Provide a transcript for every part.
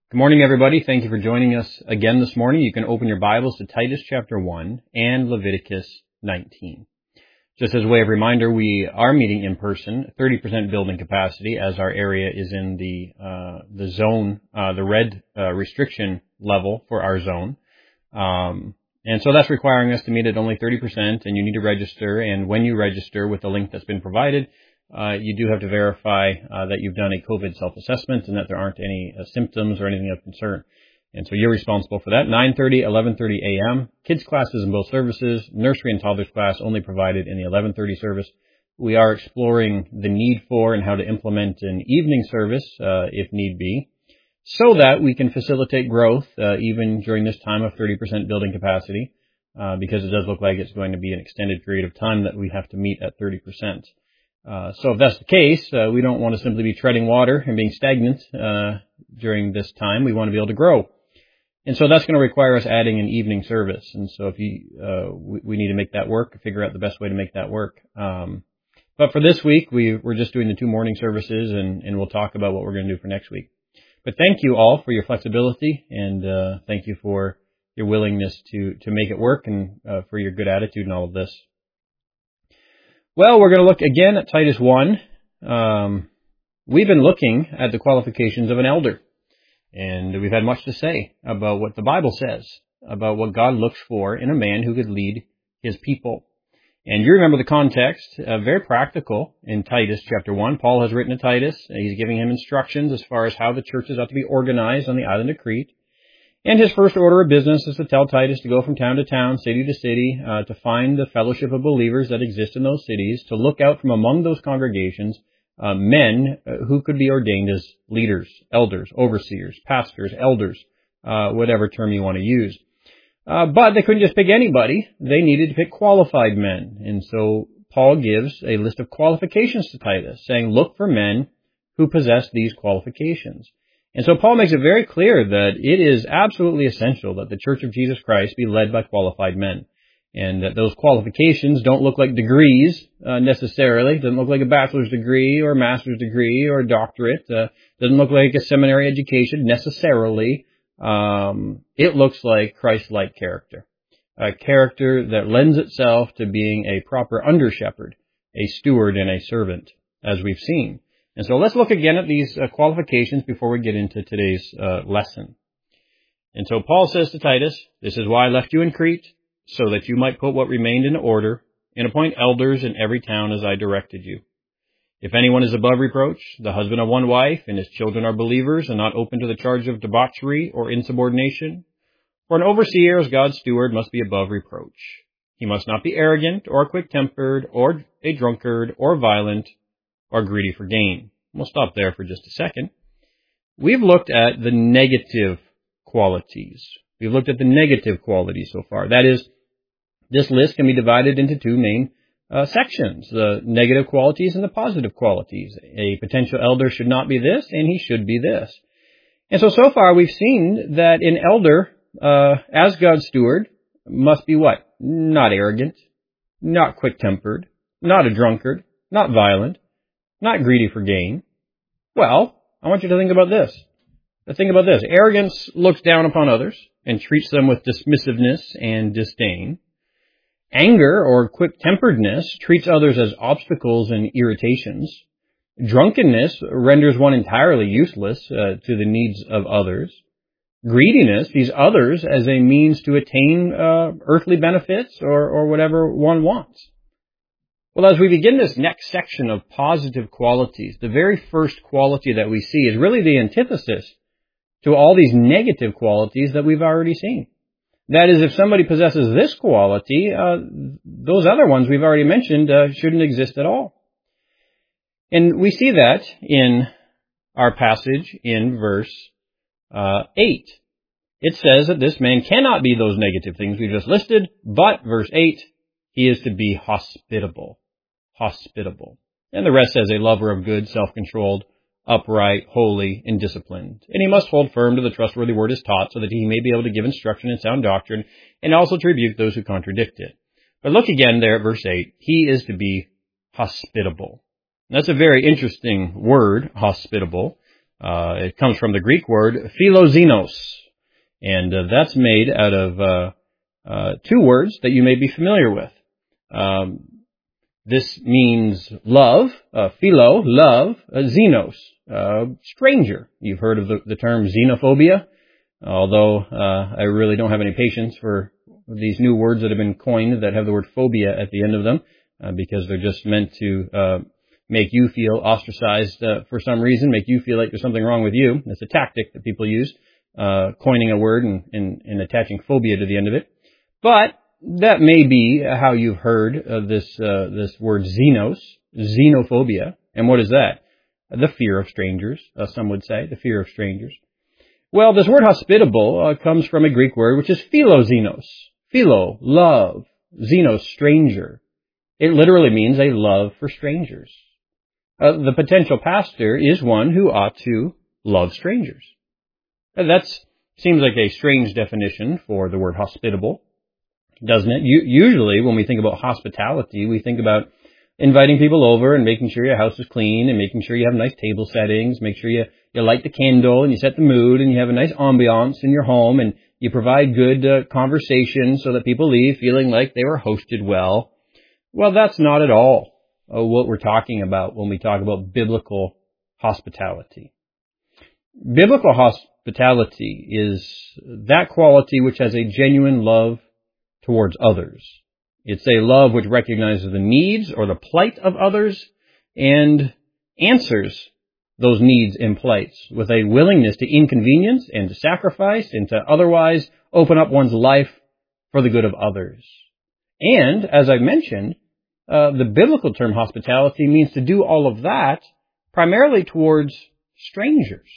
Good morning, everybody. Thank you for joining us again this morning. You can open your Bibles to Titus chapter 1 and Leviticus 19. Just as a way of reminder, we are meeting in person, 30% building capacity, as our area is in the zone, the red restriction level for our zone. And so that's requiring us to meet at only 30%, and you need to register. And when you register with the link that's been provided, you do have to verify that you've done a COVID self-assessment and that there aren't any symptoms or anything of concern. And so you're responsible for that. 9:30, 11:30 a.m. Kids classes in both services. Nursery and toddlers class only provided in the 11:30 service. We are exploring the need for and how to implement an evening service, if need be, so that we can facilitate growth even during this time of 30% building capacity, because it does look like it's going to be an extended period of time that we have to meet at 30%. So if that's the case, we don't want to simply be treading water and being stagnant during this time. We want to be able to grow. And so that's going to require us adding an evening service. And so if we need to make that work, figure out the best way to make that work. But for this week, we're just doing the 2 morning services, and we'll talk about what we're going to do for next week. But thank you all for your flexibility, and thank you for your willingness to make it work, and for your good attitude in all of this. Well, we're going to look again at Titus 1. We've been looking at the qualifications of an elder, and we've had much to say about what the Bible says, about what God looks for in a man who could lead his people. And you remember the context, very practical in Titus chapter 1. Paul has written to Titus. He's giving him instructions as far as how the churches ought to be organized on the island of Crete. And his first order of business is to tell Titus to go from town to town, city to city, to find the fellowship of believers that exist in those cities, to look out from among those congregations men who could be ordained as leaders, elders, overseers, pastors, elders, whatever term you want to use. But they couldn't just pick anybody. They needed to pick qualified men. And so Paul gives a list of qualifications to Titus, saying, look for men who possess these qualifications. And so Paul makes it very clear that it is absolutely essential that the Church of Jesus Christ be led by qualified men. And that those qualifications don't look like degrees necessarily. It doesn't look like a bachelor's degree or a master's degree or a doctorate. Doesn't look like a seminary education necessarily. It looks like Christ-like character. A character that lends itself to being a proper under-shepherd, a steward and a servant, as we've seen. And so let's look again at these qualifications before we get into today's lesson. And so Paul says to Titus, this is why I left you in Crete, so that you might put what remained in order, and appoint elders in every town as I directed you. If anyone is above reproach, the husband of one wife, and his children are believers, and not open to the charge of debauchery or insubordination, for an overseer as God's steward must be above reproach. He must not be arrogant, or quick-tempered, or a drunkard, or violent, or greedy for gain. We'll stop there for just a second. We've looked at the negative qualities. We've looked at the negative qualities so far. That is, this list can be divided into 2 main sections, the negative qualities and the positive qualities. A potential elder should not be this, and he should be this. And so far we've seen that an elder, as God's steward, must be what? Not arrogant, not quick-tempered, not a drunkard, not violent, not greedy for gain. Well, I want you to think about this. Think about this. Arrogance looks down upon others and treats them with dismissiveness and disdain. Anger or quick-temperedness treats others as obstacles and irritations. Drunkenness renders one entirely useless to the needs of others. Greediness sees others as a means to attain earthly benefits or whatever one wants. Well, as we begin this next section of positive qualities, the very first quality that we see is really the antithesis to all these negative qualities that we've already seen. That is, if somebody possesses this quality, those other ones we've already mentioned shouldn't exist at all. And we see that in our passage in verse 8. It says that this man cannot be those negative things we just listed, but, verse 8, he is to be hospitable. Hospitable. And the rest says a lover of good, self-controlled, upright, holy, and disciplined. And he must hold firm to the trustworthy word as taught, so that he may be able to give instruction in sound doctrine, and also to rebuke those who contradict it. But look again there at verse 8. He is to be hospitable. That's a very interesting word, hospitable. It comes from the Greek word philoxenos, and that's made out of two words that you may be familiar with. This means love, philo, love, xenos, stranger. You've heard of the term xenophobia, although I really don't have any patience for these new words that have been coined that have the word phobia at the end of them, because they're just meant to make you feel ostracized for some reason, make you feel like there's something wrong with you. It's a tactic that people use, coining a word and attaching phobia to the end of it. But that may be how you've heard of this word xenos, xenophobia. And what is that? The fear of strangers, some would say, the fear of strangers. Well, this word hospitable comes from a Greek word which is philoxenos. Philo, love, xenos, stranger. It literally means a love for strangers. The potential pastor is one who ought to love strangers. That seems like a strange definition for the word hospitable, doesn't it? Usually when we think about hospitality, we think about inviting people over and making sure your house is clean and making sure you have nice table settings, make sure you light the candle and you set the mood and you have a nice ambiance in your home and you provide good conversation so that people leave feeling like they were hosted well. Well, that's not at all what we're talking about when we talk about biblical hospitality. Biblical hospitality is that quality which has a genuine love towards others. It's a love which recognizes the needs or the plight of others and answers those needs and plights with a willingness to inconvenience and to sacrifice and to otherwise open up one's life for the good of others. And, as I mentioned, the biblical term hospitality means to do all of that primarily towards strangers.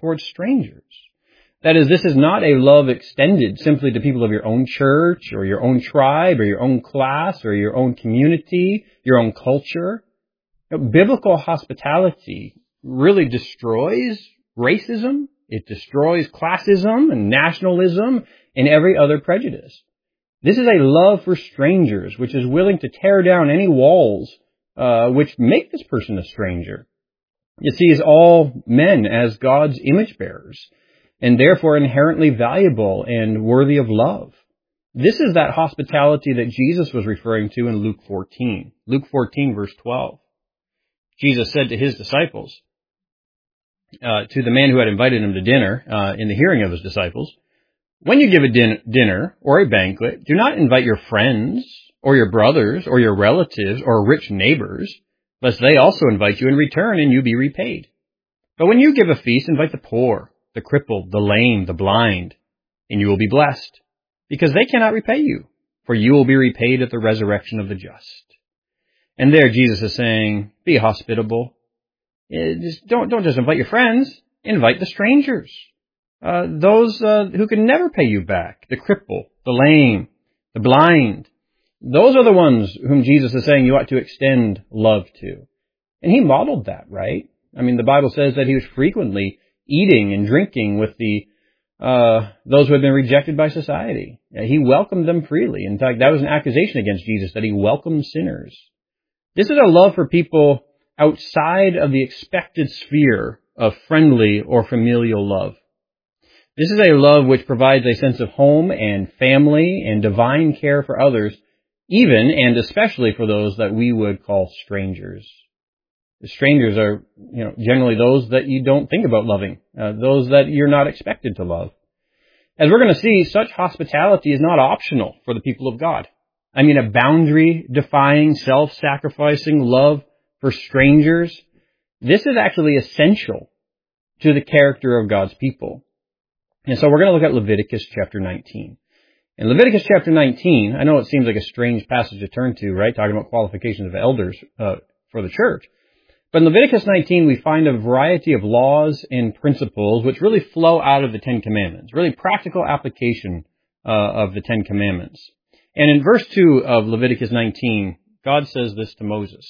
That is, this is not a love extended simply to people of your own church or your own tribe or your own class or your own community, your own culture. Biblical hospitality really destroys racism. It destroys classism and nationalism and every other prejudice. This is a love for strangers, which is willing to tear down any walls which make this person a stranger. It sees all men as God's image bearers and therefore inherently valuable and worthy of love. This is that hospitality that Jesus was referring to in Luke 14. Luke 14, verse 12. Jesus said to his disciples, to the man who had invited him to dinner in the hearing of his disciples, "When you give a dinner or a banquet, do not invite your friends or your brothers or your relatives or rich neighbors, lest they also invite you in return and you be repaid. But when you give a feast, invite the poor, the crippled, the lame, the blind, and you will be blessed, because they cannot repay you, for you will be repaid at the resurrection of the just." And there Jesus is saying, be hospitable. Don't just invite your friends, invite the strangers. Those who can never pay you back, the cripple, the lame, the blind. Those are the ones whom Jesus is saying you ought to extend love to. And he modeled that, right? I mean, the Bible says that he was frequently eating and drinking with those who had been rejected by society. He welcomed them freely. In fact, that was an accusation against Jesus, that he welcomed sinners. This is a love for people outside of the expected sphere of friendly or familial love. This is a love which provides a sense of home and family and divine care for others, even and especially for those that we would call strangers. The strangers are, generally those that you don't think about loving, those that you're not expected to love. As we're going to see, such hospitality is not optional for the people of God. I mean, a boundary-defying, self-sacrificing love for strangers, this is actually essential to the character of God's people. And so we're going to look at Leviticus chapter 19. In Leviticus chapter 19, I know it seems like a strange passage to turn to, right? Talking about qualifications of elders for the church. But in Leviticus 19, we find a variety of laws and principles which really flow out of the Ten Commandments, really practical application of the Ten Commandments. And in verse 2 of Leviticus 19, God says this to Moses.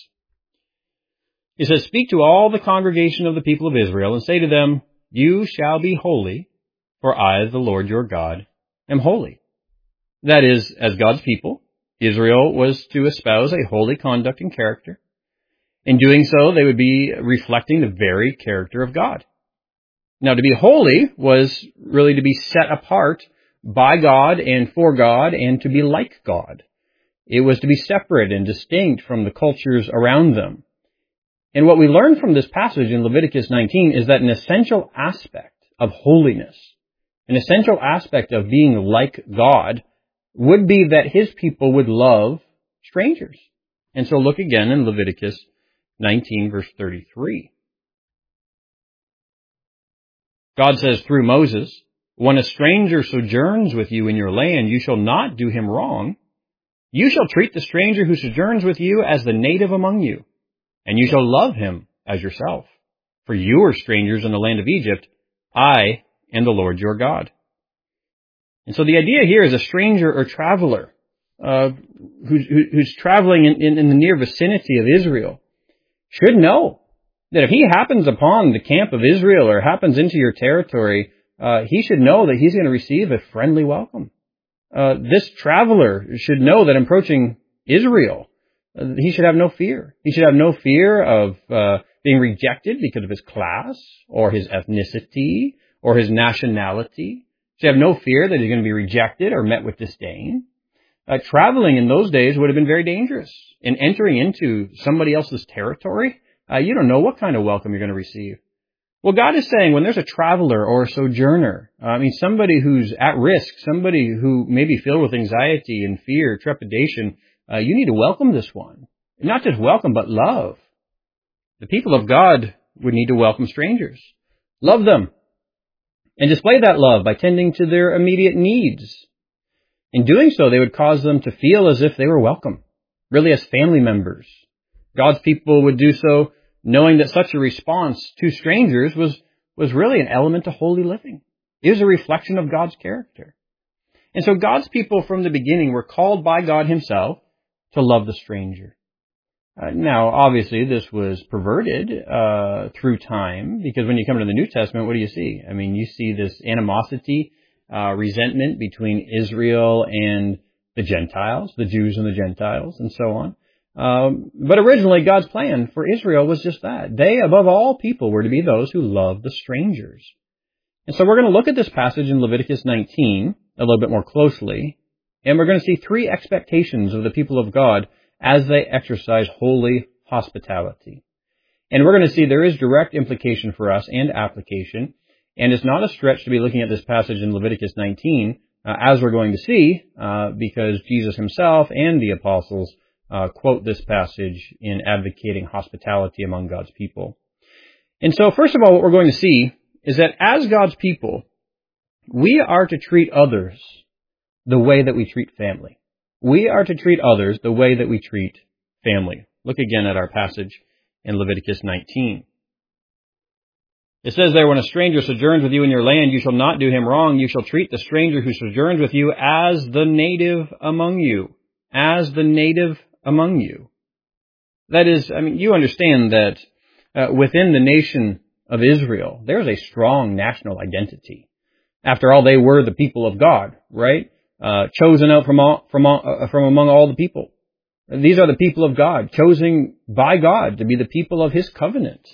He says, "Speak to all the congregation of the people of Israel and say to them, you shall be holy, for I, the Lord your God, am holy." That is, as God's people, Israel was to espouse a holy conduct and character. In doing so, they would be reflecting the very character of God. Now, to be holy was really to be set apart by God and for God and to be like God. It was to be separate and distinct from the cultures around them. And what we learn from this passage in Leviticus 19 is that an essential aspect of holiness, an essential aspect of being like God, would be that his people would love strangers. And so look again in Leviticus 19, verse 33. God says through Moses, "When a stranger sojourns with you in your land, you shall not do him wrong. You shall treat the stranger who sojourns with you as the native among you, and you shall love him as yourself. For you are strangers in the land of Egypt. I am the Lord your God." And so the idea here is a stranger or traveler who's traveling in the near vicinity of Israel should know that if he happens upon the camp of Israel or happens into your territory, he should know that he's going to receive a friendly welcome. This traveler should know that approaching Israel, he should have no fear. He should have no fear of being rejected because of his class or his ethnicity or his nationality. He should have no fear that he's going to be rejected or met with disdain. Traveling in those days would have been very dangerous. In entering into somebody else's territory, you don't know what kind of welcome you're going to receive. Well, God is saying when there's a traveler or a sojourner, somebody who's at risk, somebody who may be filled with anxiety and fear, trepidation, you need to welcome this one. Not just welcome, but love. The people of God would need to welcome strangers. Love them. And display that love by tending to their immediate needs. In doing so, they would cause them to feel as if they were welcome, really as family members. God's people would do so knowing that such a response to strangers was really an element of holy living. It was a reflection of God's character. And so God's people from the beginning were called by God himself to love the stranger. Now, obviously, this was perverted through time, because when you come to the New Testament, what do you see? You see this animosity, resentment between Israel and the Gentiles, the Jews and the Gentiles, and so on. But originally, God's plan for Israel was just that. They, above all people, were to be those who loved the strangers. And so we're going to look at this passage in Leviticus 19 a little bit more closely, and we're going to see three expectations of the people of God as they exercise holy hospitality. And we're going to see there is direct implication for us and application, and it's not a stretch to be looking at this passage in Leviticus 19, as we're going to see, because Jesus himself and the apostles quote this passage in advocating hospitality among God's people. And so, first of all, what we're going to see is that as God's people, we are to treat others the way that we treat family. We are to treat others the way that we treat family. Look again at our passage in Leviticus 19. It says there, "When a stranger sojourns with you in your land, you shall not do him wrong. You shall treat the stranger who sojourns with you as the native among you." As the native among you. That is, you understand that within the nation of Israel, there's a strong national identity. After all, they were the people of God, right? Chosen out from among all the people. These are the people of God, chosen by God to be the people of his covenant.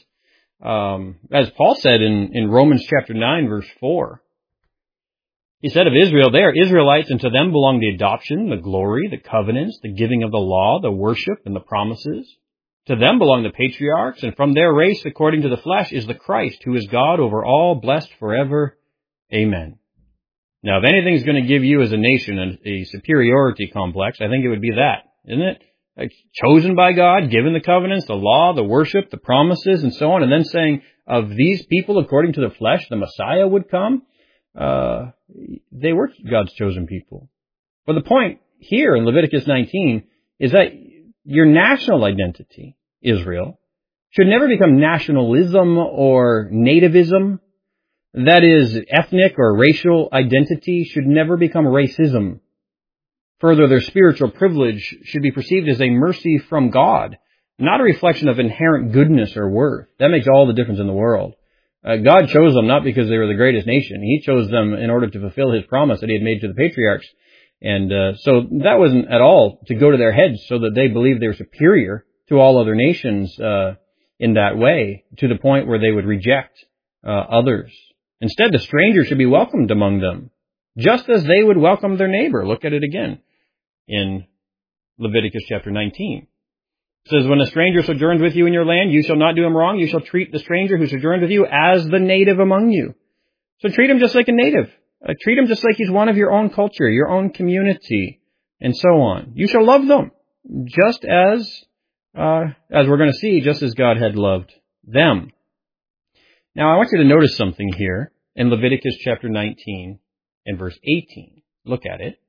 As Paul said in Romans chapter 9, verse 4, he said of Israel, "They are Israelites, and to them belong the adoption, the glory, the covenants, the giving of the law, the worship, and the promises. To them belong the patriarchs, and from their race, according to the flesh, is the Christ, who is God over all, blessed forever. Amen." Now, if anything's going to give you as a nation a superiority complex, I think it would be that, isn't it? Like, chosen by God, given the covenants, the law, the worship, the promises, and so on, and then saying of these people, according to the flesh, the Messiah would come. They were God's chosen people. But the point here in Leviticus 19 is that your national identity, Israel, should never become nationalism or nativism. That is, ethnic or racial identity should never become racism. Further, their spiritual privilege should be perceived as a mercy from God, not a reflection of inherent goodness or worth. That makes all the difference in the world. God chose them not because they were the greatest nation. He chose them in order to fulfill his promise that he had made to the patriarchs. And so that wasn't at all to go to their heads so that they believed they were superior to all other nations in that way, to the point where they would reject others Instead, the stranger should be welcomed among them, just as they would welcome their neighbor. Look at it again in Leviticus chapter 19. It says, when a stranger sojourns with you in your land, you shall not do him wrong. You shall treat the stranger who sojourns with you as the native among you. So treat him just like a native. Treat him just like he's one of your own culture, your own community, and so on. You shall love them, just as we're going to see, just as God had loved them. Now, I want you to notice something here in Leviticus chapter 19 and verse 18. Look at it.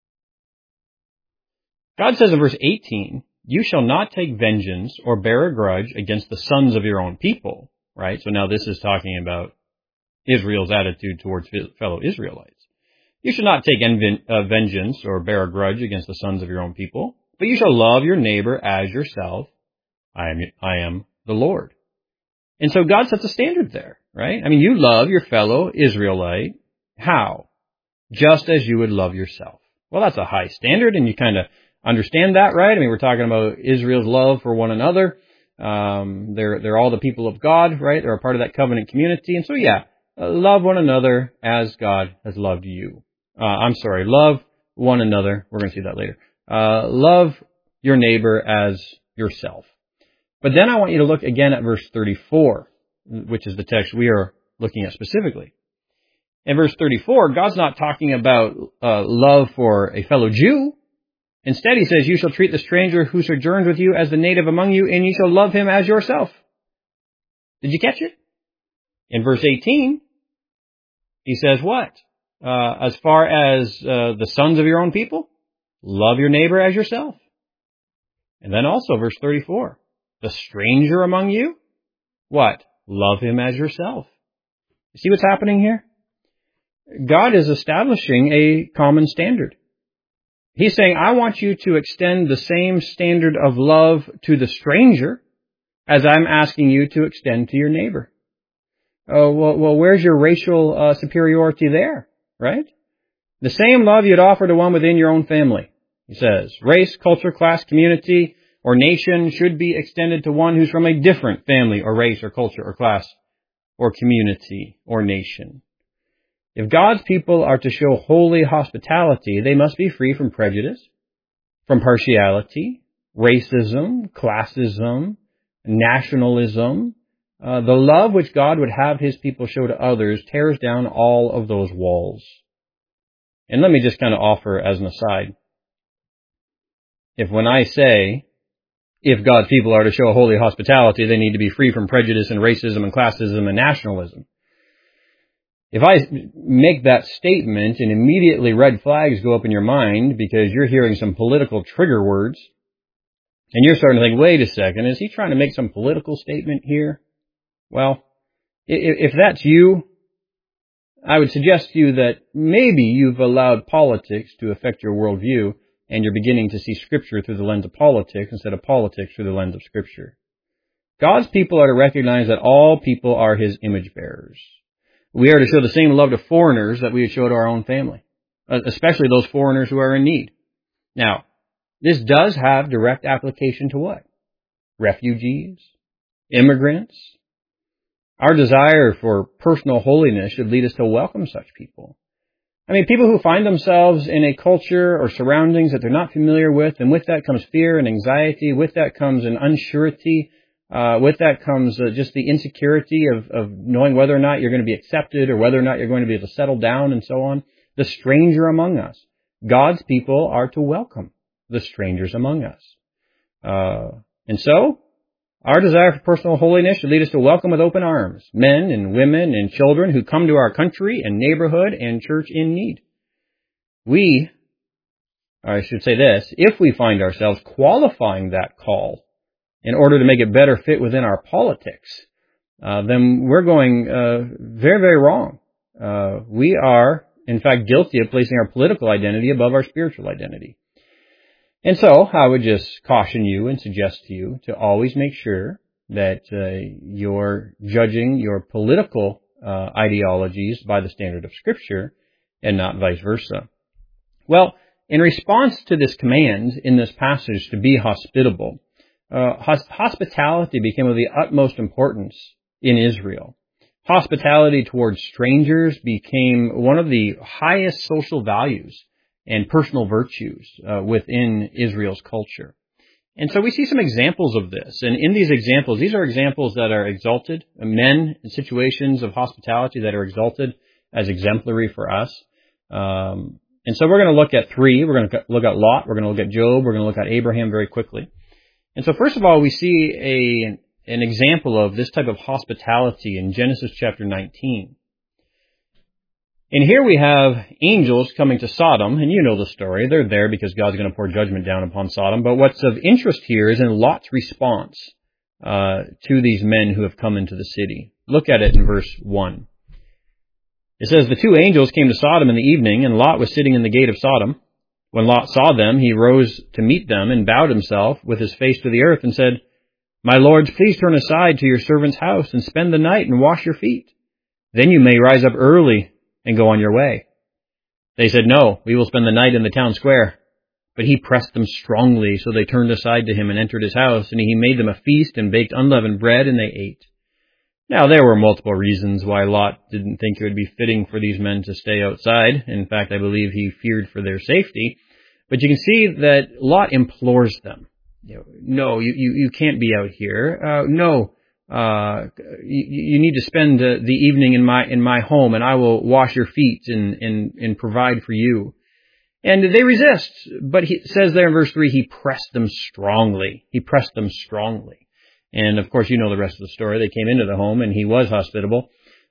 God says in verse 18, you shall not take vengeance or bear a grudge against the sons of your own people. Right? So now this is talking about Israel's attitude towards fellow Israelites. You shall not take vengeance or bear a grudge against the sons of your own people, but you shall love your neighbor as yourself. I am the Lord. And so God sets a standard there, right? I mean, you love your fellow Israelite. How? Just as you would love yourself. Well, that's a high standard, and you kind of understand that, right? I mean, we're talking about Israel's love for one another. They're all the people of God, right? They're a part of that covenant community. And so, love one another as God has loved you. Love one another. We're going to see that later. Love your neighbor as yourself. But then I want you to look again at verse 34, which is the text we are looking at specifically. In verse 34, God's not talking about love for a fellow Jew. Instead, he says, you shall treat the stranger who sojourns with you as the native among you, and you shall love him as yourself. Did you catch it? In verse 18, he says what? As far as the sons of your own people, love your neighbor as yourself. And then also verse 34, the stranger among you, what? Love him as yourself. You see what's happening here? God is establishing a common standard. He's saying, I want you to extend the same standard of love to the stranger as I'm asking you to extend to your neighbor. Oh, well, where's your racial superiority there, right? The same love you'd offer to one within your own family. He says, race, culture, class, community, or nation should be extended to one who's from a different family or race or culture or class or community or nation. If God's people are to show holy hospitality, they must be free from prejudice, from partiality, racism, classism, nationalism. The love which God would have his people show to others tears down all of those walls. And let me just kind of offer as an aside, when I say, if God's people are to show holy hospitality, they need to be free from prejudice and racism and classism and nationalism. If I make that statement and immediately red flags go up in your mind because you're hearing some political trigger words, and you're starting to think, wait a second, is he trying to make some political statement here? Well, if that's you, I would suggest to you that maybe you've allowed politics to affect your worldview, and you're beginning to see Scripture through the lens of politics instead of politics through the lens of Scripture. God's people are to recognize that all people are his image bearers. We are to show the same love to foreigners that we would show to our own family, especially those foreigners who are in need. Now, this does have direct application to what? Refugees, immigrants. Our desire for personal holiness should lead us to welcome such people. I mean, people who find themselves in a culture or surroundings that they're not familiar with, and with that comes fear and anxiety, with that comes an unsurety, with that comes just the insecurity of knowing whether or not you're going to be accepted or whether or not you're going to be able to settle down and so on. The stranger among us. God's people are to welcome the strangers among us. And so, our desire for personal holiness should lead us to welcome with open arms men and women and children who come to our country and neighborhood and church in need. If we find ourselves qualifying that call in order to make it better fit within our politics, then we're going very, very wrong. We are, in fact, guilty of placing our political identity above our spiritual identity. And so I would just caution you and suggest to you to always make sure that you're judging your political ideologies by the standard of Scripture and not vice versa. Well, in response to this command in this passage to be hospitable, hospitality became of the utmost importance in Israel. Hospitality towards strangers became one of the highest social values and personal virtues within Israel's culture. And so we see some examples of this. And in these examples, these are examples that are exalted, men in situations of hospitality that are exalted as exemplary for us. And so we're going to look at three. We're going to look at Lot. We're going to look at Job. We're going to look at Abraham very quickly. And so first of all, we see an example of this type of hospitality in Genesis chapter 19. And here we have angels coming to Sodom, and you know the story. They're there because God's going to pour judgment down upon Sodom. But what's of interest here is in Lot's response to these men who have come into the city. Look at it in verse 1. It says, "The two angels came to Sodom in the evening, and Lot was sitting in the gate of Sodom. When Lot saw them, he rose to meet them and bowed himself with his face to the earth and said, 'My lords, please turn aside to your servant's house and spend the night and wash your feet. Then you may rise up early and go on your way.' They said, 'No, we will spend the night in the town square.' But he pressed them strongly, so they turned aside to him and entered his house, and he made them a feast and baked unleavened bread, and they ate. Now, there were multiple reasons why Lot didn't think it would be fitting for these men to stay outside. In fact, I believe he feared for their safety. But you can see that Lot implores them. No, you can't be out here. You need to spend the evening in my home, and I will wash your feet and provide for you. And they resist. But he says there in verse 3, he pressed them strongly. He pressed them strongly. And of course, you know the rest of the story. They came into the home, and he was hospitable.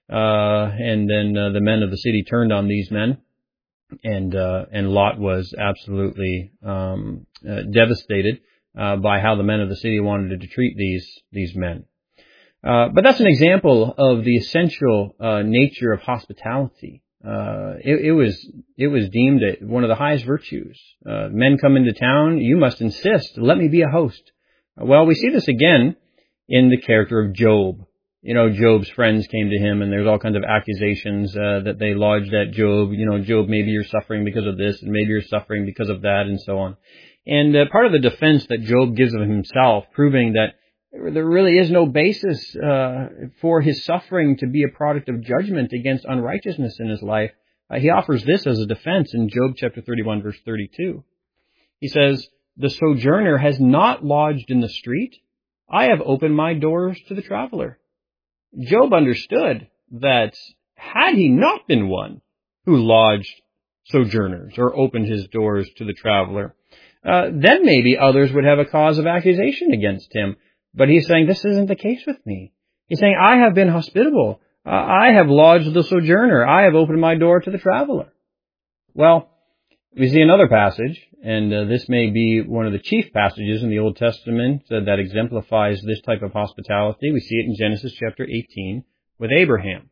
And then the men of the city turned on these men, and Lot was absolutely devastated by how the men of the city wanted to treat these men. But that's an example of the essential nature of hospitality. It was deemed one of the highest virtues. Men come into town, you must insist, let me be a host. Well, we see this again in the character of Job. You know, Job's friends came to him, and there's all kinds of accusations that they lodged at Job. You know, Job, maybe you're suffering because of this, and maybe you're suffering because of that, and so on. And part of the defense that Job gives of himself, proving that there really is no basis for his suffering to be a product of judgment against unrighteousness in his life, he offers this as a defense in Job chapter 31, verse 32. He says, "The sojourner has not lodged in the street. I have opened my doors to the traveler." Job understood that had he not been one who lodged sojourners or opened his doors to the traveler, then maybe others would have a cause of accusation against him. But he's saying, this isn't the case with me. He's saying, I have been hospitable. I have lodged the sojourner. I have opened my door to the traveler. Well, we see another passage, and this may be one of the chief passages in the Old Testament that exemplifies this type of hospitality. We see it in Genesis chapter 18 with Abraham.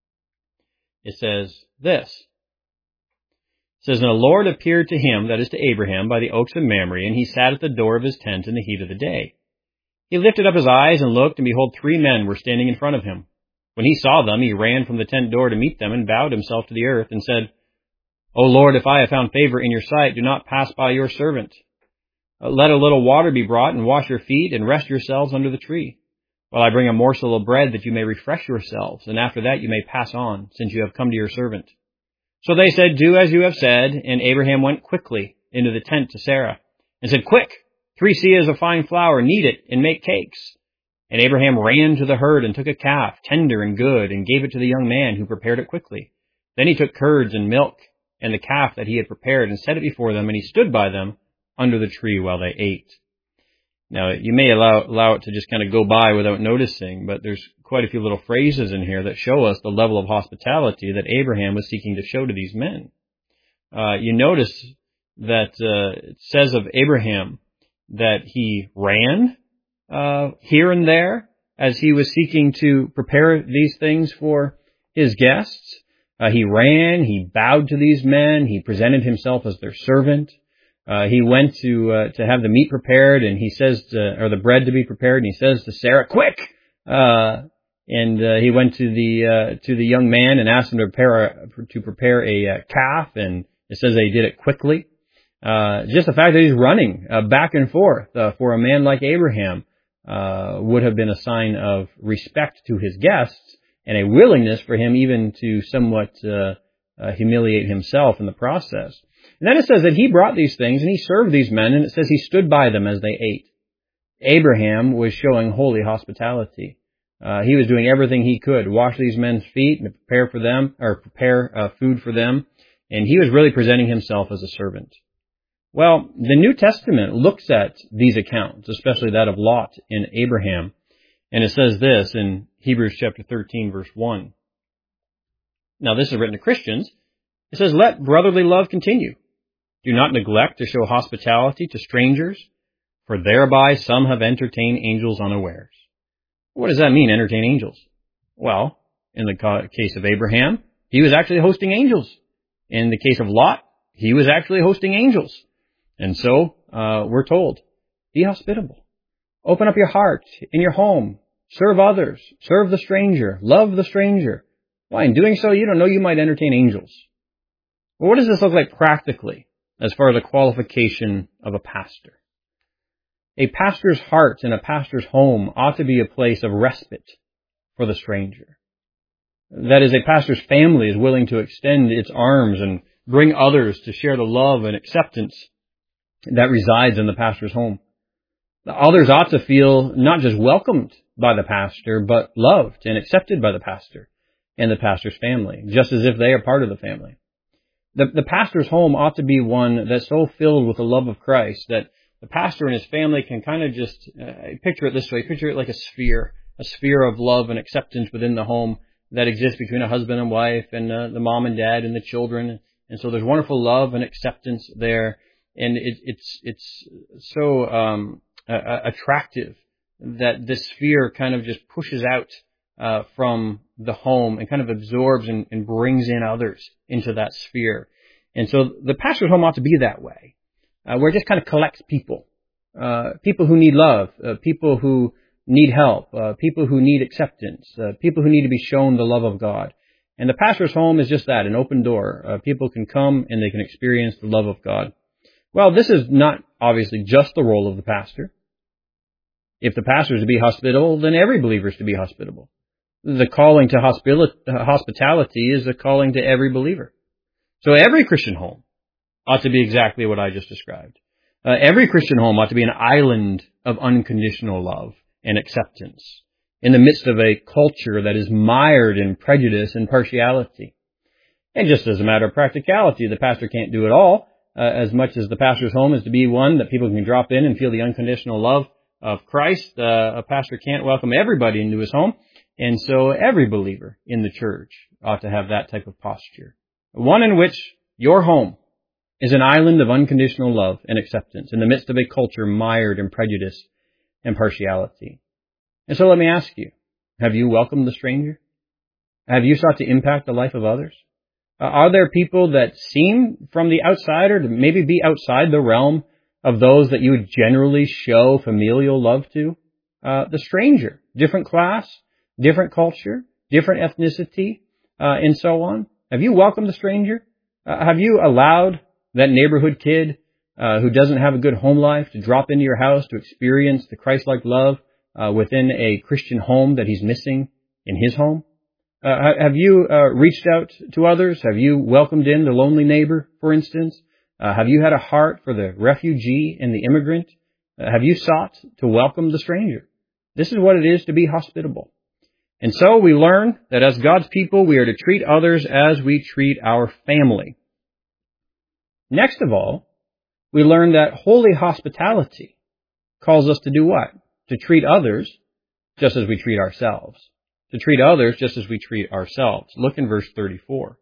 It says this. It says, "And the Lord appeared to him," that is to Abraham, "by the oaks of Mamre, and he sat at the door of his tent in the heat of the day. He lifted up his eyes and looked, and behold, 3 men were standing in front of him. When he saw them, he ran from the tent door to meet them and bowed himself to the earth and said, 'O Lord, if I have found favor in your sight, do not pass by your servant. Let a little water be brought and wash your feet and rest yourselves under the tree, while I bring a morsel of bread that you may refresh yourselves, and after that you may pass on, since you have come to your servant.' So they said, 'Do as you have said,' and Abraham went quickly into the tent to Sarah and said, 'Quick, 3 seahs of fine flour, knead it and make cakes.' And Abraham ran to the herd and took a calf, tender and good, and gave it to the young man, who prepared it quickly. Then he took curds and milk and the calf that he had prepared and set it before them, and he stood by them under the tree while they ate." Now, you may allow it to just kind of go by without noticing, but there's quite a few little phrases in here that show us the level of hospitality that Abraham was seeking to show to these men. You notice that it says of Abraham that he ran here and there as he was seeking to prepare these things for his guests. He ran, he bowed to these men, he presented himself as their servant. He went to have the meat prepared, and he says, or the bread to be prepared, and he says to Sarah, "Quick!" And he went to the young man and asked him to prepare a calf, and it says they did it quickly. Just the fact that he's running back and forth for a man like Abraham would have been a sign of respect to his guests and a willingness for him even to somewhat humiliate himself in the process. And then it says that he brought these things and he served these men, and it says he stood by them as they ate. Abraham was showing holy hospitality. He was doing everything he could, wash these men's feet and prepare food for them, and he was really presenting himself as a servant. Well, the New Testament looks at these accounts, especially that of Lot and Abraham, and it says this in Hebrews chapter 13, verse 1. Now, this is written to Christians. It says, "Let brotherly love continue. Do not neglect to show hospitality to strangers, for thereby some have entertained angels unawares." What does that mean, entertain angels? Well, in the case of Abraham, he was actually hosting angels. In the case of Lot, he was actually hosting angels. And so, we're told, be hospitable. Open up your heart in your home. Serve others. Serve the stranger. Love the stranger. Why? In doing so, you don't know you might entertain angels. Well, what does this look like practically as far as a qualification of a pastor? A pastor's heart and a pastor's home ought to be a place of respite for the stranger. That is, a pastor's family is willing to extend its arms and bring others to share the love and acceptance that resides in the pastor's home. The others ought to feel not just welcomed by the pastor, but loved and accepted by the pastor and the pastor's family, just as if they are part of the family. The pastor's home ought to be one that's so filled with the love of Christ that the pastor and his family can kind of just picture it this way. Picture it like a sphere of love and acceptance within the home that exists between a husband and wife and the mom and dad and the children. And so there's wonderful love and acceptance there. And it's so attractive that this sphere kind of just pushes out from the home and kind of absorbs and brings in others into that sphere. And so the pastor's home ought to be that way, where it just kind of collects people who need love, people who need help, people who need acceptance, people who need to be shown the love of God. And the pastor's home is just that, an open door. People can come and they can experience the love of God. Well, this is not obviously just the role of the pastor. If the pastor is to be hospitable, then every believer is to be hospitable. The calling to hospitality is a calling to every believer. So every Christian home ought to be exactly what I just described. Every Christian home ought to be an island of unconditional love and acceptance in the midst of a culture that is mired in prejudice and partiality. And just as a matter of practicality, the pastor can't do it all. As much as the pastor's home is to be one that people can drop in and feel the unconditional love of Christ, a pastor can't welcome everybody into his home. And so every believer in the church ought to have that type of posture. One in which your home is an island of unconditional love and acceptance in the midst of a culture mired in prejudice and partiality. And so let me ask you, have you welcomed the stranger? Have you sought to impact the life of others? Are there people that seem from the outsider to maybe be outside the realm of those that you would generally show familial love to? The stranger, different class, different culture, different ethnicity, and so on. Have you welcomed the stranger? Have you allowed that neighborhood kid who doesn't have a good home life to drop into your house to experience the Christ-like love within a Christian home that he's missing in his home? Have you reached out to others? Have you welcomed in the lonely neighbor, for instance? Have you had a heart for the refugee and the immigrant? Have you sought to welcome the stranger? This is what it is to be hospitable. And so we learn that as God's people, we are to treat others as we treat our family. Next of all, we learn that holy hospitality calls us to do what? To treat others just as we treat ourselves. To treat others just as we treat ourselves. Look in verse 34.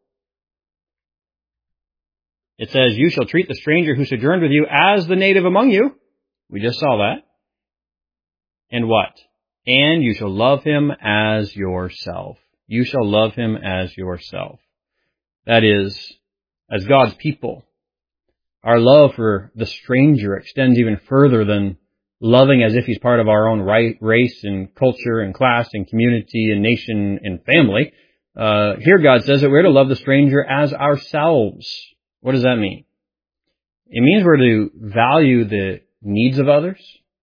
It says, "You shall treat the stranger who sojourned with you as the native among you." We just saw that. And what? "And you shall love him as yourself." You shall love him as yourself. That is, as God's people, our love for the stranger extends even further than loving as if he's part of our own race and culture and class and community and nation and family. Here God says that we're to love the stranger as ourselves. What does that mean? It means we're to value the needs of others.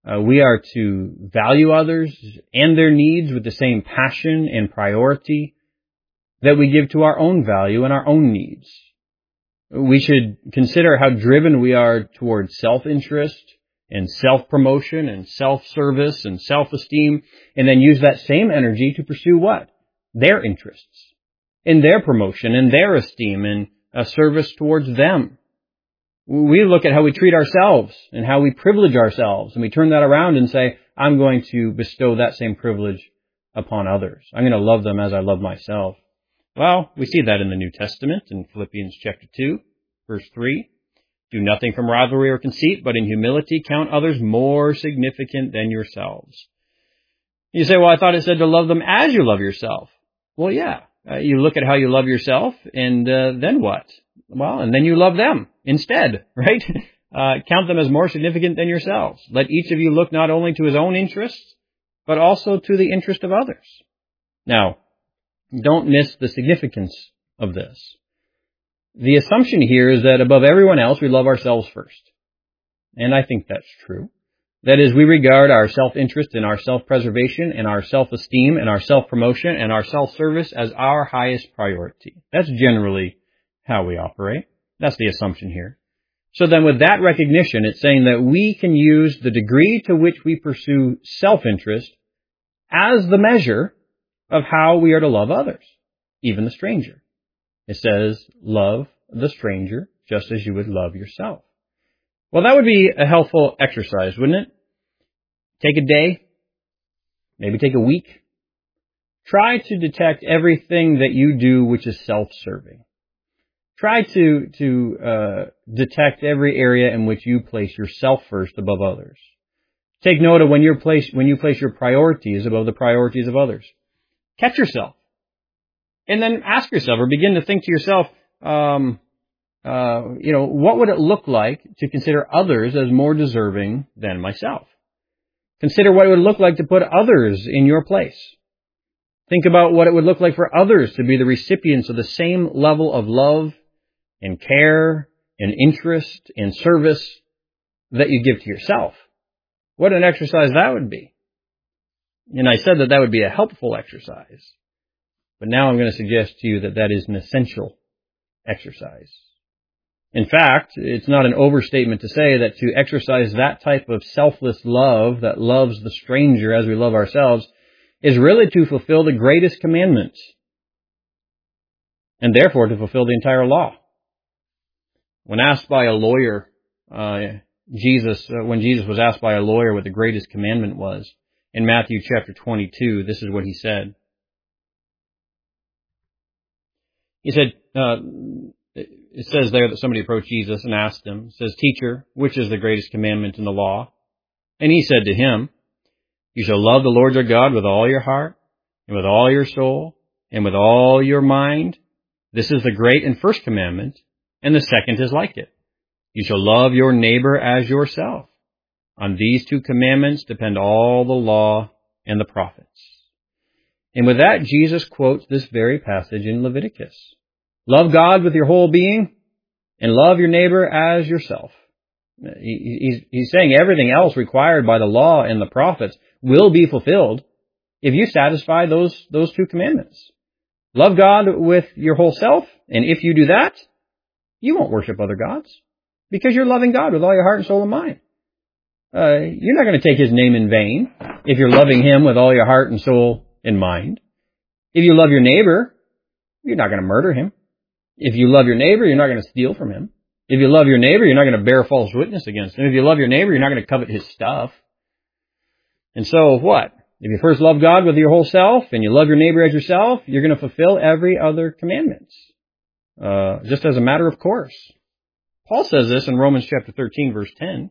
We are to value others and their needs with the same passion and priority that we give to our own value and our own needs. We should consider how driven we are towards self-interest and self-promotion and self-service and self-esteem, and then use that same energy to pursue what? Their interests, in their promotion, in their esteem, and a service towards them. We look at how we treat ourselves and how we privilege ourselves, and we turn that around and say, I'm going to bestow that same privilege upon others. I'm going to love them as I love myself. Well, we see that in the New Testament in Philippians chapter 2, verse 3. Do nothing from rivalry or conceit, but in humility count others more significant than yourselves. You say, well, I thought it said to love them as you love yourself. Well, yeah. You look at how you love yourself, and then what? Well, and then you love them instead, right? Count them as more significant than yourselves. Let each of you look not only to his own interests, but also to the interest of others. Now, don't miss the significance of this. The assumption here is that above everyone else, we love ourselves first. And I think that's true. That is, we regard our self-interest and our self-preservation and our self-esteem and our self-promotion and our self-service as our highest priority. That's generally how we operate. That's the assumption here. So then with that recognition, it's saying that we can use the degree to which we pursue self-interest as the measure of how we are to love others, even the stranger. It says, love the stranger just as you would love yourself. Well, that would be a helpful exercise, wouldn't it? Take a day, maybe take a week. Try to detect everything that you do which is self-serving. Try to detect every area in which you place yourself first above others. Take note of when you place your priorities above the priorities of others. Catch yourself. And then ask yourself, or begin to think to yourself, what would it look like to consider others as more deserving than myself? Consider what it would look like to put others in your place. Think about what it would look like for others to be the recipients of the same level of love and care and interest and service that you give to yourself. What an exercise that would be. And I said that would be a helpful exercise. But now I'm going to suggest to you that that is an essential exercise. In fact, it's not an overstatement to say that to exercise that type of selfless love that loves the stranger as we love ourselves is really to fulfill the greatest commandment, and therefore to fulfill the entire law. When asked by a lawyer, when Jesus was asked by a lawyer what the greatest commandment was, in Matthew chapter 22, this is what he said. He said, it says there that somebody approached Jesus and asked him, says, Teacher, which is the greatest commandment in the law? And he said to him, You shall love the Lord your God with all your heart, and with all your soul, and with all your mind. This is the great and first commandment, and the second is like it. You shall love your neighbor as yourself. On these two commandments depend all the law and the prophets. And with that, Jesus quotes this very passage in Leviticus. Love God with your whole being, and love your neighbor as yourself. He's saying everything else required by the law and the prophets will be fulfilled if you satisfy those two commandments. Love God with your whole self, and if you do that, you won't worship other gods, because you're loving God with all your heart and soul and mind. You're not going to take His name in vain if you're loving Him with all your heart and soul and mind. If you love your neighbor, you're not going to murder him. If you love your neighbor, you're not going to steal from him. If you love your neighbor, you're not going to bear false witness against him. If you love your neighbor, you're not going to covet his stuff. And so what? If you first love God with your whole self and you love your neighbor as yourself, you're going to fulfill every other commandment, just as a matter of course. Paul says this in Romans chapter 13, verse 10.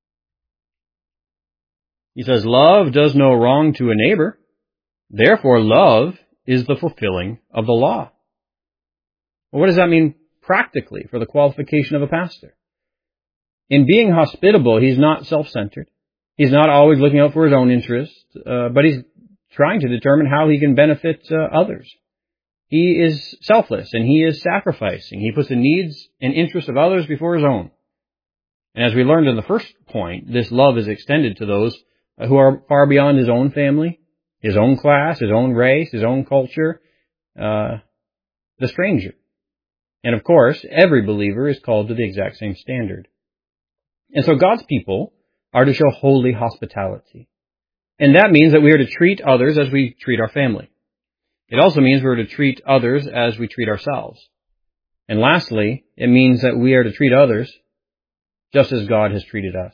He says, Love does no wrong to a neighbor. Therefore, love is the fulfilling of the law. Well, what does that mean practically for the qualification of a pastor? In being hospitable, he's not self-centered. He's not always looking out for his own interests, but he's trying to determine how he can benefit others. He is selfless, and he is sacrificing. He puts the needs and interests of others before his own. And as we learned in the first point, this love is extended to those who are far beyond his own family, his own class, his own race, his own culture, the stranger. And of course, every believer is called to the exact same standard. And so God's people are to show holy hospitality. And that means that we are to treat others as we treat our family. It also means we're to treat others as we treat ourselves. And lastly, it means that we are to treat others just as God has treated us.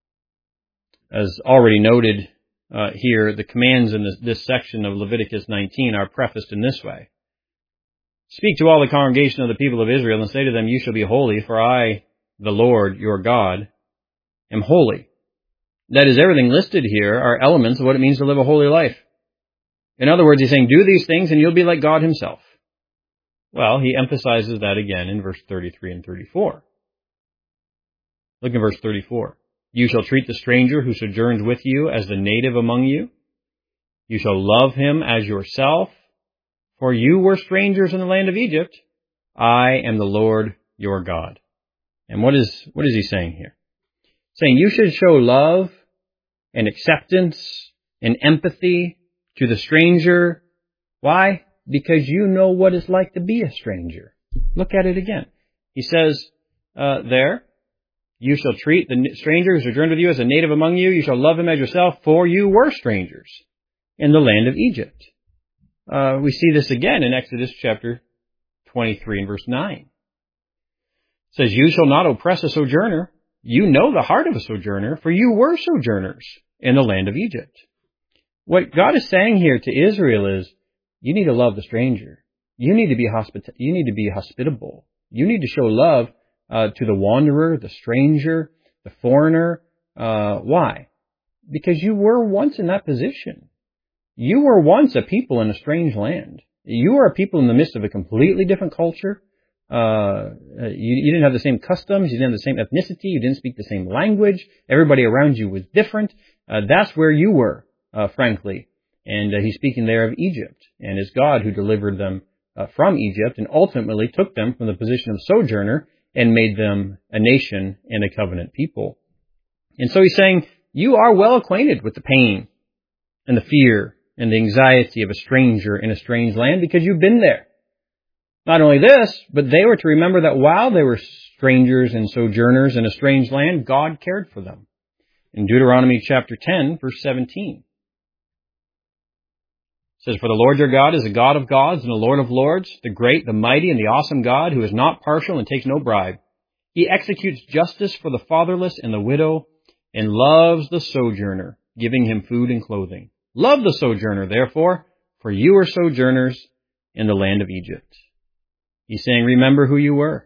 As already noted here, the commands in this section of Leviticus 19 are prefaced in this way. Speak to all the congregation of the people of Israel and say to them, you shall be holy, for I, the Lord, your God, am holy. That is, everything listed here are elements of what it means to live a holy life. In other words, he's saying, do these things and you'll be like God himself. Well, he emphasizes that again in verse 33 and 34. Look at verse 34. You shall treat the stranger who sojourns with you as the native among you. You shall love him as yourself, for you were strangers in the land of Egypt. I am the Lord your God. And what is he saying here? Saying you should show love and acceptance and empathy to the stranger. Why? Because you know what it's like to be a stranger. Look at it again. He says there, you shall treat the stranger who sojourned with you as a native among you. You shall love him as yourself, for you were strangers in the land of Egypt. We see this again in Exodus chapter 23 and verse 9. It says, you shall not oppress a sojourner. You know the heart of a sojourner, for you were sojourners in the land of Egypt. What God is saying here to Israel is, you need to love the stranger. You need to be hospitable. You need to show love to the wanderer, the stranger, the foreigner. Why? Because you were once in that position. You were once a people in a strange land. You were a people in the midst of a completely different culture. You didn't have the same customs. You didn't have the same ethnicity. You didn't speak the same language. Everybody around you was different. That's where you were, frankly. And he's speaking there of Egypt. And it's God who delivered them from Egypt and ultimately took them from the position of sojourner and made them a nation and a covenant people. And so he's saying, you are well acquainted with the pain and the fear and the anxiety of a stranger in a strange land because you've been there. Not only this, but they were to remember that while they were strangers and sojourners in a strange land, God cared for them. In Deuteronomy chapter 10, verse 17, it says, for the Lord your God is a God of gods and a Lord of lords, the great, the mighty, and the awesome God who is not partial and takes no bribe. He executes justice for the fatherless and the widow and loves the sojourner, giving him food and clothing. Love the sojourner, therefore, for you are sojourners in the land of Egypt. He's saying, remember who you were,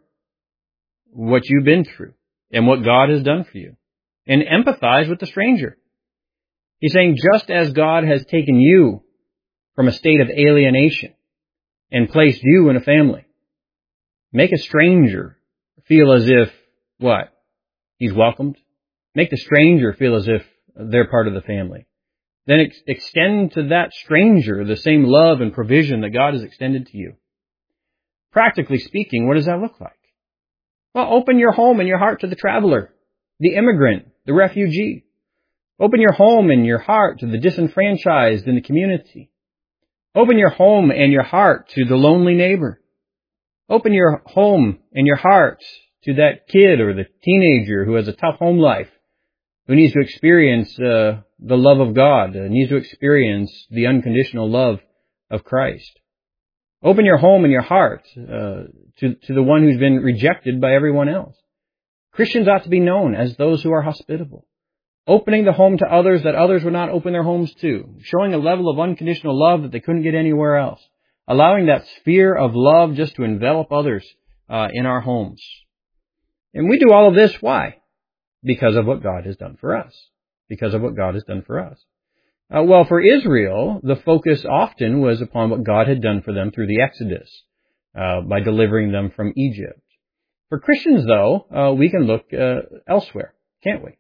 what you've been through, and what God has done for you. And empathize with the stranger. He's saying, just as God has taken you from a state of alienation and placed you in a family, make a stranger feel as if, what? He's welcomed. Make the stranger feel as if they're part of the family. Then extend to that stranger the same love and provision that God has extended to you. Practically speaking, what does that look like? Well, open your home and your heart to the traveler, the immigrant, the refugee. Open your home and your heart to the disenfranchised in the community. Open your home and your heart to the lonely neighbor. Open your home and your heart to that kid or the teenager who has a tough home life, who needs to experience the love of God, needs to experience the unconditional love of Christ. Open your home and your heart to the one who's been rejected by everyone else. Christians ought to be known as those who are hospitable, opening the home to others that others would not open their homes to, showing a level of unconditional love that they couldn't get anywhere else, allowing that sphere of love just to envelop others in our homes. And we do all of this, why? Because of what God has done for us. Because of what God has done for us. Well, for Israel, the focus often was upon what God had done for them through the Exodus, by delivering them from Egypt. For Christians, though, we can look elsewhere, can't we?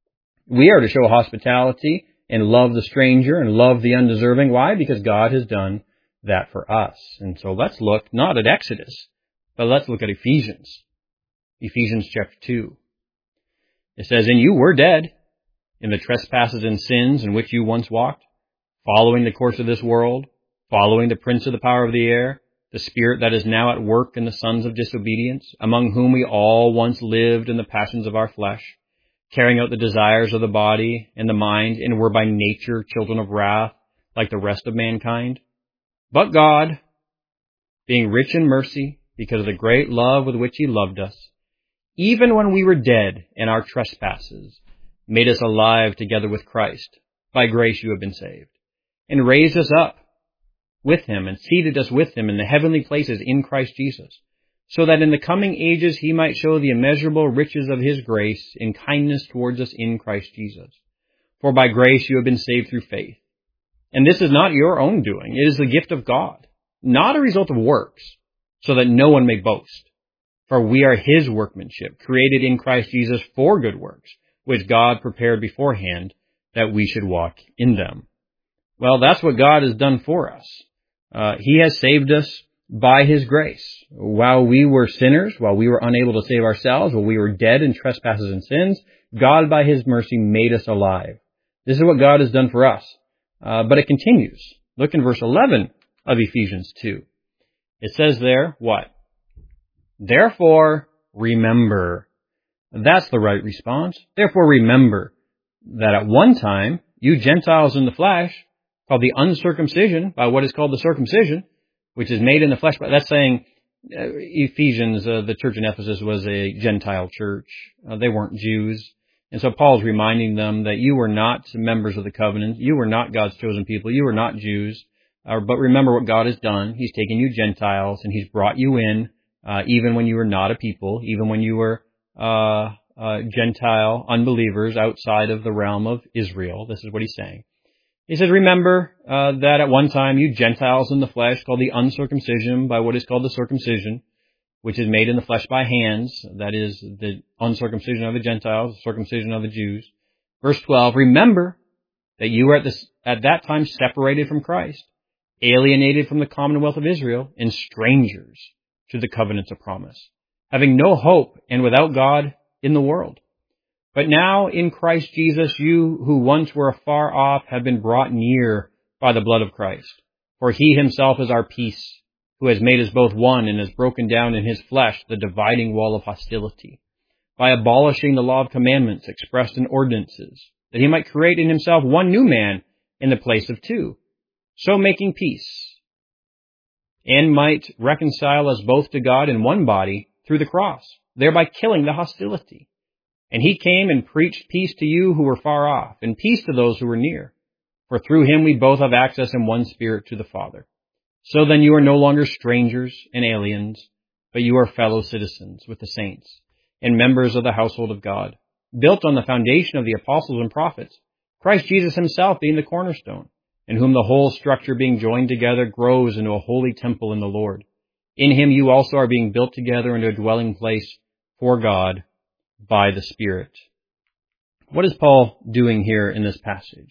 We are to show hospitality and love the stranger and love the undeserving. Why? Because God has done that for us. And so let's look not at Exodus, but let's look at Ephesians. Ephesians chapter 2. It says, and you were dead in the trespasses and sins in which you once walked, following the course of this world, following the prince of the power of the air, the spirit that is now at work in the sons of disobedience, among whom we all once lived in the passions of our flesh, carrying out the desires of the body and the mind, and were by nature children of wrath, like the rest of mankind. But God, being rich in mercy, because of the great love with which he loved us, even when we were dead in our trespasses, made us alive together with Christ. By grace you have been saved, and raised us up with him, and seated us with him in the heavenly places in Christ Jesus, so that in the coming ages he might show the immeasurable riches of his grace in kindness towards us in Christ Jesus. For by grace you have been saved through faith. And this is not your own doing, it is the gift of God, not a result of works, so that no one may boast. For we are his workmanship, created in Christ Jesus for good works, which God prepared beforehand that we should walk in them. Well, that's what God has done for us. He has saved us by his grace. While we were sinners, while we were unable to save ourselves, while we were dead in trespasses and sins, God by his mercy made us alive. This is what God has done for us. But it continues. Look in verse 11 of Ephesians 2. It says there, what? Therefore, remember. That's the right response. Therefore, remember that at one time, you Gentiles in the flesh, called the uncircumcision by what is called the circumcision, which is made in the flesh. That's saying Ephesians, the church in Ephesus was a Gentile church. They weren't Jews. And so Paul's reminding them that you were not members of the covenant. You were not God's chosen people. You were not Jews. But remember what God has done. He's taken you Gentiles and he's brought you in, even when you were not a people, even when you were Gentile unbelievers outside of the realm of Israel. This is what he's saying. He says, remember that at one time you Gentiles in the flesh, called the uncircumcision by what is called the circumcision, which is made in the flesh by hands. That is the uncircumcision of the Gentiles, the circumcision of the Jews. Verse 12, remember that you were at that time separated from Christ, alienated from the commonwealth of Israel, and strangers to the covenants of promise, having no hope and without God in the world. But now in Christ Jesus, you who once were afar off have been brought near by the blood of Christ. For he himself is our peace, who has made us both one and has broken down in his flesh the dividing wall of hostility, by abolishing the law of commandments expressed in ordinances, that he might create in himself one new man in the place of two, so making peace, and might reconcile us both to God in one body through the cross, thereby killing the hostility. And he came and preached peace to you who were far off, and peace to those who were near. For through him we both have access in one Spirit to the Father. So then you are no longer strangers and aliens, but you are fellow citizens with the saints, and members of the household of God, built on the foundation of the apostles and prophets, Christ Jesus himself being the cornerstone, in whom the whole structure being joined together grows into a holy temple in the Lord. In him you also are being built together into a dwelling place for God by the Spirit. What is Paul doing here in this passage?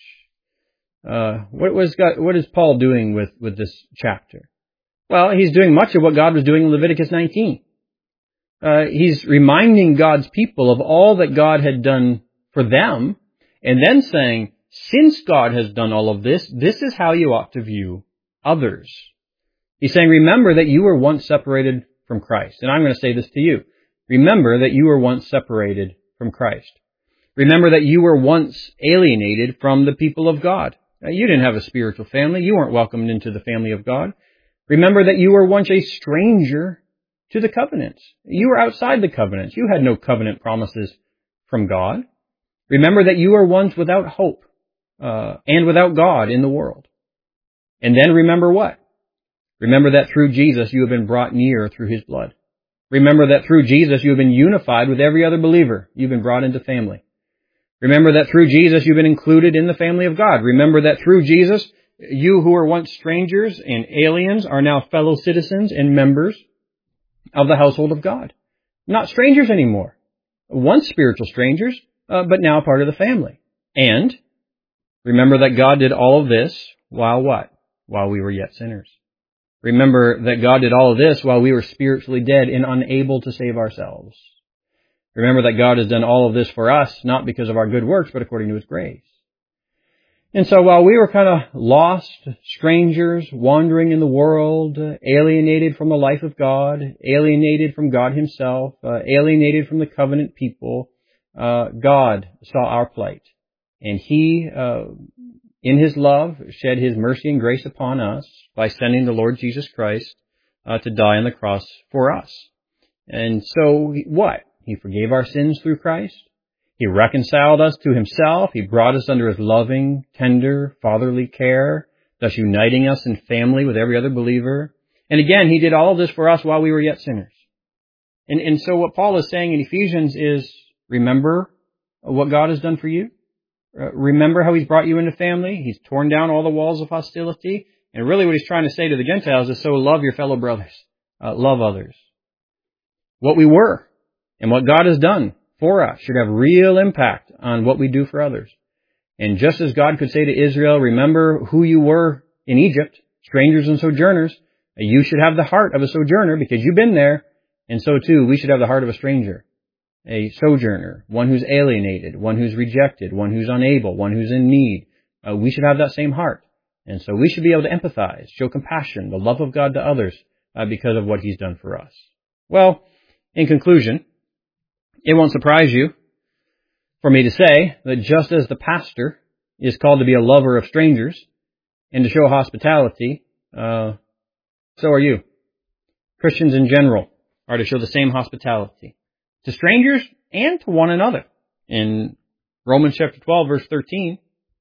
What is Paul doing with this chapter? Well, he's doing much of what God was doing in Leviticus 19. He's reminding God's people of all that God had done for them, and then saying, since God has done all of this, this is how you ought to view others. He's saying, remember that you were once separated from Christ. And I'm going to say this to you. Remember that you were once separated from Christ. Remember that you were once alienated from the people of God. You didn't have a spiritual family. You weren't welcomed into the family of God. Remember that you were once a stranger to the covenants. You were outside the covenants. You had no covenant promises from God. Remember that you were once without hope and without God in the world. And then remember what? Remember that through Jesus you have been brought near through his blood. Remember that through Jesus you have been unified with every other believer. You've been brought into family. Remember that through Jesus you've been included in the family of God. Remember that through Jesus, you who were once strangers and aliens are now fellow citizens and members of the household of God. Not strangers anymore. Once spiritual strangers, but now part of the family. And remember that God did all of this while what? While we were yet sinners. Remember that God did all of this while we were spiritually dead and unable to save ourselves. Remember that God has done all of this for us, not because of our good works, but according to His grace. And so while we were kind of lost, strangers, wandering in the world, alienated from the life of God, alienated from God Himself, alienated from the covenant people, God saw our plight. And He, in His love, shed His mercy and grace upon us by sending the Lord Jesus Christ to die on the cross for us. And so what? He forgave our sins through Christ. He reconciled us to Himself. He brought us under His loving, tender, fatherly care, thus uniting us in family with every other believer. And again, He did all of this for us while we were yet sinners. And so what Paul is saying in Ephesians is, remember what God has done for you. Remember how He's brought you into family. He's torn down all the walls of hostility. And really what he's trying to say to the Gentiles is, so love your fellow brothers. Love others. What we were and what God has done for us should have real impact on what we do for others. And just as God could say to Israel, remember who you were in Egypt, strangers and sojourners, you should have the heart of a sojourner because you've been there. And so too, we should have the heart of a stranger, a sojourner, one who's alienated, one who's rejected, one who's unable, one who's in need. We should have that same heart. And so we should be able to empathize, show compassion, the love of God to others because of what He's done for us. Well, in conclusion, it won't surprise you for me to say that just as the pastor is called to be a lover of strangers and to show hospitality, so are you. Christians in general are to show the same hospitality to strangers and to one another. In Romans chapter 12, verse 13,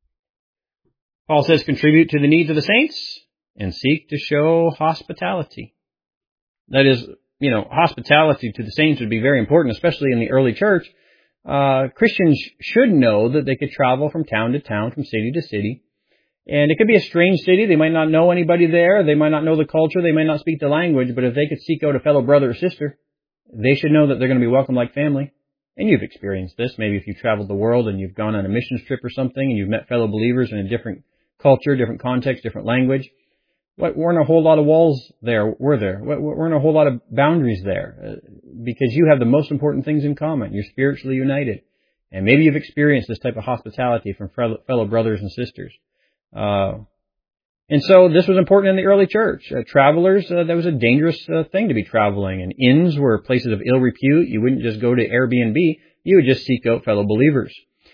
Paul says, contribute to the needs of the saints and seek to show hospitality. That is, hospitality to the saints would be very important, especially in the early church. Christians should know that they could travel from town to town, from city to city. And it could be a strange city. They might not know anybody there. They might not know the culture. They might not speak the language. But if they could seek out a fellow brother or sister, they should know that they're going to be welcomed like family. And you've experienced this. Maybe if you've traveled the world and you've gone on a missions trip or something and you've met fellow believers in a different culture, different context, different language. Weren't a whole lot of walls there, were there? Weren't a whole lot of boundaries there? Because you have the most important things in common. You're spiritually united. And maybe you've experienced this type of hospitality from fellow brothers and sisters. And so this was important in the early church. Travelers, that was a dangerous thing to be traveling. And inns were places of ill repute. You wouldn't just go to Airbnb. You would just seek out fellow believers.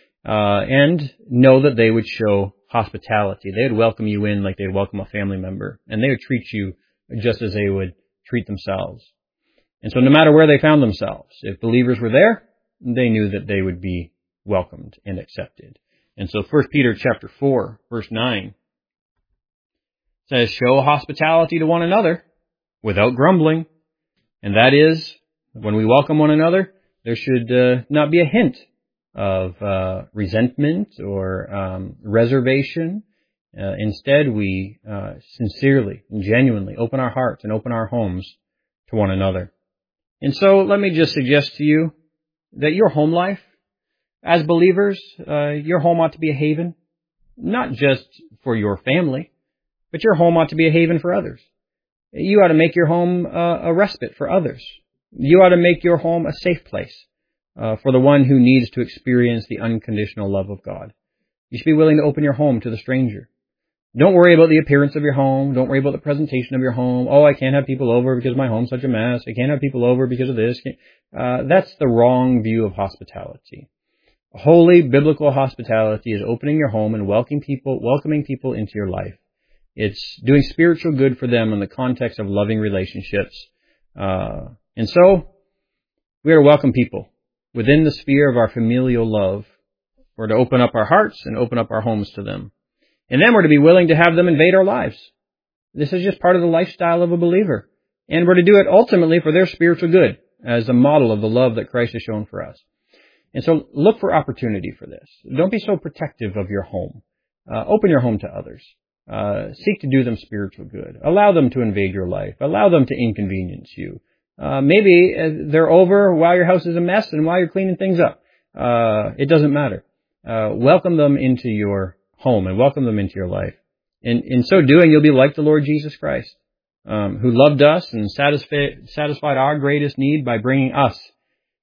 And know that they would show hospitality. They would welcome you in like they'd welcome a family member. And they would treat you just as they would treat themselves. And so no matter where they found themselves, if believers were there, they knew that they would be welcomed and accepted. And so 1 Peter chapter 4, verse 9 says, show hospitality to one another without grumbling. And that is, when we welcome one another, there should not be a hint of resentment or reservation. Instead, we sincerely and genuinely open our hearts and open our homes to one another. And so let me just suggest to you that your home life, as believers, your home ought to be a haven, not just for your family, but your home ought to be a haven for others. You ought to make your home a respite for others. You ought to make your home a safe place for the one who needs to experience the unconditional love of God. You should be willing to open your home to the stranger. Don't worry about the appearance of your home. Don't worry about the presentation of your home. Oh, I can't have people over because my home's such a mess. I can't have people over because of this. That's the wrong view of hospitality. Holy biblical hospitality is opening your home and welcoming people into your life. It's doing spiritual good for them in the context of loving relationships. And so we are to welcome people within the sphere of our familial love. We're to open up our hearts and open up our homes to them. And then we're to be willing to have them invade our lives. This is just part of the lifestyle of a believer. And we're to do it ultimately for their spiritual good as a model of the love that Christ has shown for us. And so look for opportunity for this. Don't be so protective of your home. Open your home to others. Seek to do them spiritual good. Allow them to invade your life. Allow them to inconvenience you. Maybe they're over while your house is a mess and while you're cleaning things up. It doesn't matter. Welcome them into your home and welcome them into your life. In so doing, you'll be like the Lord Jesus Christ, who loved us and satisfied our greatest need by bringing us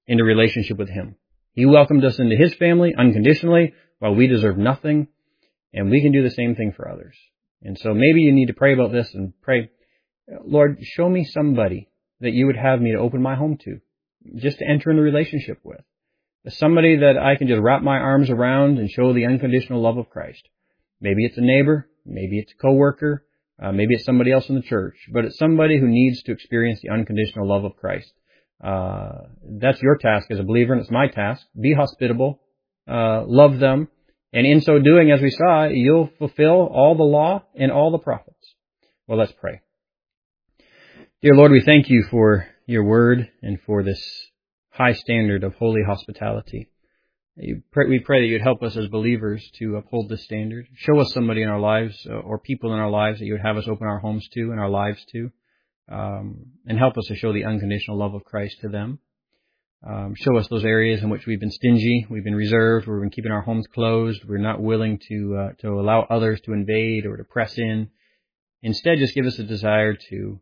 into relationship with Him. He welcomed us into His family unconditionally while we deserve nothing, and we can do the same thing for others. And so maybe you need to pray about this and pray, Lord, show me somebody that you would have me to open my home to, just to enter into a relationship with. Somebody that I can just wrap my arms around and show the unconditional love of Christ. Maybe it's a neighbor, maybe it's a coworker, maybe it's somebody else in the church, but it's somebody who needs to experience the unconditional love of Christ. That's your task as a believer, and it's my task. Be hospitable, love them, and in so doing, as we saw, you'll fulfill all the law and all the prophets. Well, let's pray. Dear Lord, we thank you for your word and for this high standard of holy hospitality. We pray that you'd help us as believers to uphold this standard. Show us somebody in our lives or people in our lives that you would have us open our homes to and our lives to, and help us to show the unconditional love of Christ to them. Show us those areas in which we've been stingy, we've been reserved, we've been keeping our homes closed, we're not willing to allow others to invade or to press in. Instead, just give us a desire to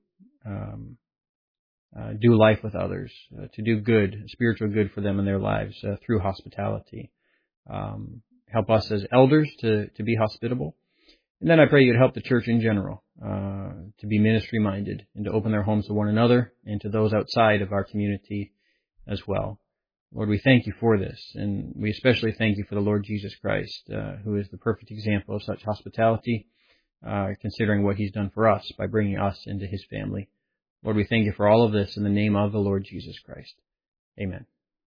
do life with others, to do good, spiritual good for them in their lives through hospitality. Help us as elders to be hospitable. And then I pray you'd help the church in general to be ministry-minded and to open their homes to one another and to those outside of our community as well. Lord, we thank you for this, and we especially thank you for the Lord Jesus Christ, who is the perfect example of such hospitality, considering what he's done for us by bringing us into his family. Lord, we thank you for all of this in the name of the Lord Jesus Christ. Amen.